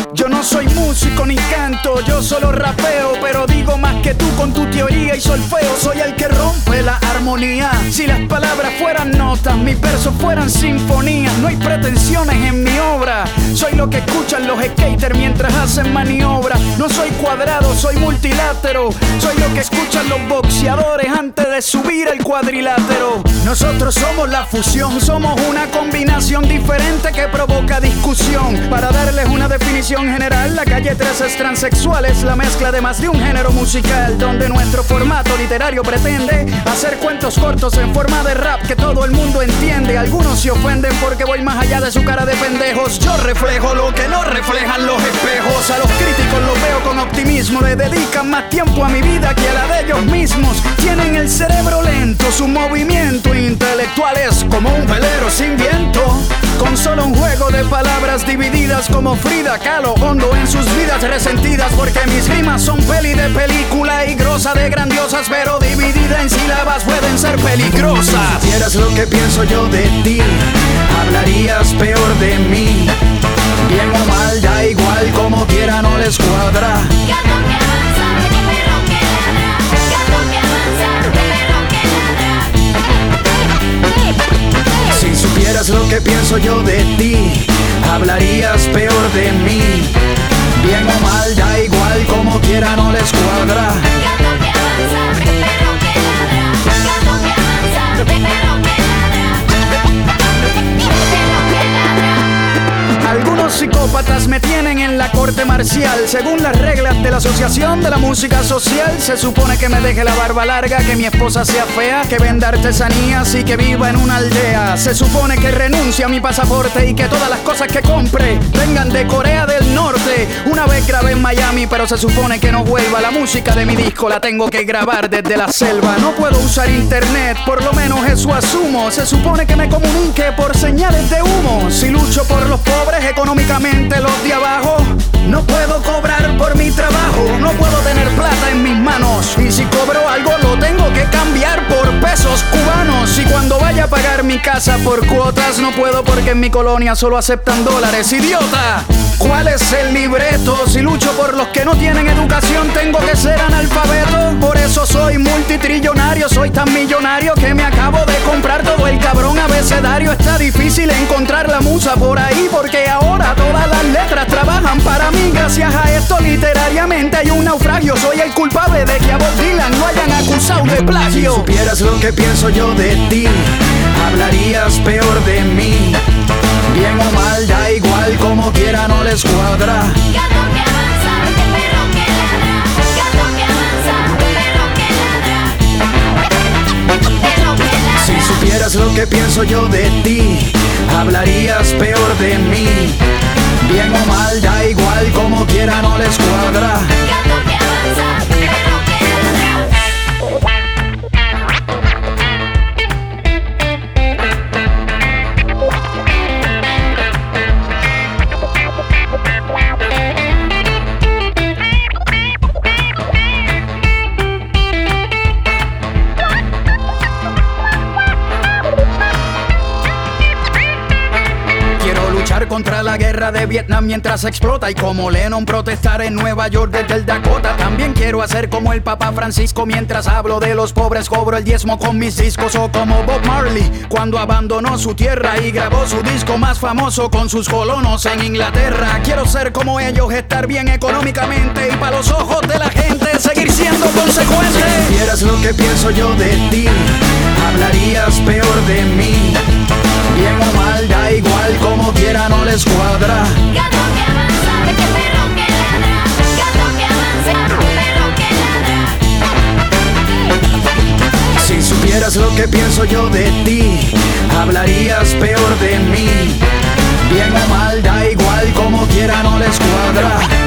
Yo no soy músico ni canto, yo solo rapeo, pero digo más que tú con tu teoría y solfeo. Soy el que rompe la armonía. Si las palabras fueran notas, mis versos fueran sinfonías. No hay pretensiones en mi obra. Soy lo que escuchan los skaters mientras hacen maniobra. No soy cuadrado, soy multilátero. Soy lo que escuchan los boxeadores antes de subir el cuadrilátero. Nosotros somos la fusión, somos una combinación diferente que provoca discusión. Para darles una definición general, la calle 13 es transexual, es la mezcla de más de un género musical, donde nuestro formato literario pretende hacer cuentos cortos en forma de rap que todo el mundo entiende. Algunos se ofenden porque voy más allá de su cara de pendejos. Yo reflejo lo que no reflejan los espejos. A los críticos los veo con optimismo, le dedican más tiempo a mi vida que a la de ellos mismos. Tienen el cerebro lento, su movimiento intelectual es como un velero sin viento, con solo un juego de palabras divididas como Frida Kahlo, hondo en sus vidas resentidas, porque mis rimas son peli de película y grosa de grandiosas, pero dividida en sílabas pueden ser peligrosas. Si supieras lo que pienso yo de ti, hablarías peor de mí. Bien o mal, da igual, como quiera no les cuadra. Gato que avanza, perro que ladra. Gato que avanza, perro que ladra. Si supieras lo que pienso yo de ti, hablarías peor de mí. Bien o mal, da igual, como quiera no les cuadra. Gato que avanza, perro que ladra. Gato que avanza, perro que ladra. Algunos psicópatas me tienen en la corte marcial. Según las reglas de la Asociación de la Música Social, se supone que me deje la barba larga, que mi esposa sea fea, que venda artesanías y que viva en una aldea. Se supone que renuncie a mi pasaporte y que todas las cosas que compre vengan de Corea del Norte. Una vez grabé en Miami, pero se supone que no vuelva. La música de mi disco la tengo que grabar desde la selva. No puedo usar internet, por lo menos eso asumo. Se supone que me comunique por señales de humo. Si lucho por los pobres, económicamente los de abajo, no puedo cobrar por mi trabajo. No puedo tener plata en mis manos, y si cobro algo lo tengo que cambiar por pesos cubanos. Y cuando vaya a pagar mi casa por cuotas, no puedo porque en mi colonia solo aceptan dólares. ¡Idiota! ¿Cuál es el libreto? Si lucho por los que no tienen educación, tengo que ser analfabeto. Por eso soy multitrillonario, soy tan millonario que me acabo de comprar todo el cabrón abecedario. Está difícil encontrar la musa por ahí, porque ahora todas las letras trabajan para mí. Gracias a esto literariamente hay un naufragio. Soy el culpable de que a Bob Dylan lo hayan acusado de plagio. Si supieras lo que pienso yo de ti, hablarías peor de mí. Bien o mal, da igual, como quiera no les cuadra. Gato que avanza, perro que ladra. Gato que avanza, perro que ladra. Perro que ladra. Si supieras lo que pienso yo de ti, hablarías peor de mí. Bien o mal, da igual, como quiera no les cuadra. Gato que avanza, perro que ladra. Contra la guerra de Vietnam mientras explota, y como Lennon protestar en Nueva York desde el Dakota. También quiero hacer como el Papa Francisco, mientras hablo de los pobres cobro el diezmo con mis discos. O como Bob Marley cuando abandonó su tierra y grabó su disco más famoso con sus colonos en Inglaterra. Quiero ser como ellos, estar bien económicamente y para los ojos de la gente seguir siendo consecuente. Si supieras lo que pienso yo de ti, hablarías peor de mí. Bien o mal, da igual, como quiera no les cuadra. Gato que avanza, perro que ladra. Gato que avanza, perro que ladra. Si supieras lo que pienso yo de ti, hablarías peor de mí. Bien o mal, da igual, como quiera no les cuadra.